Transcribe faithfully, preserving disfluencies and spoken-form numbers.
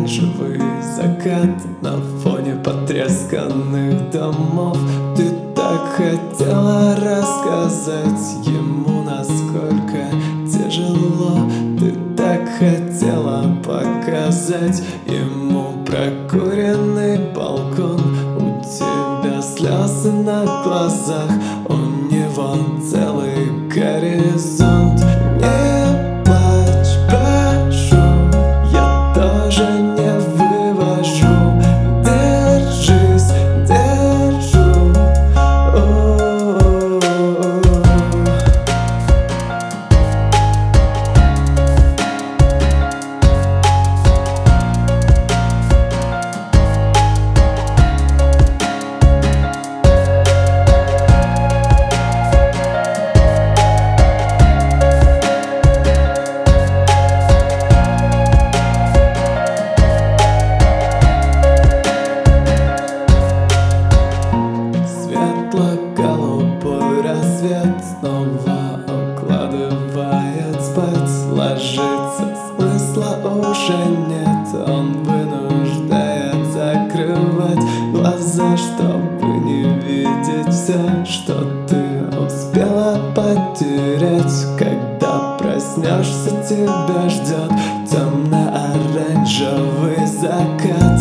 Темно-оранжевый закат на фоне потресканных домов. Ты так хотела рассказать ему, насколько тяжело. Ты так хотела показать ему прокуренный балкон. У тебя слезы на глазах, у него целый горизонт. Не плачь, прошу, я тоже не вывожу. Держись, держу. О-о-о-о. Светло-голубой рассвет снова укладывает спать. Ложится, смысла уже нет, он вынуждает закрывать глаза, чтобы не видеть все, что ты успела потерять. Когда проснешься, тебя ждет темно-оранжевый закат.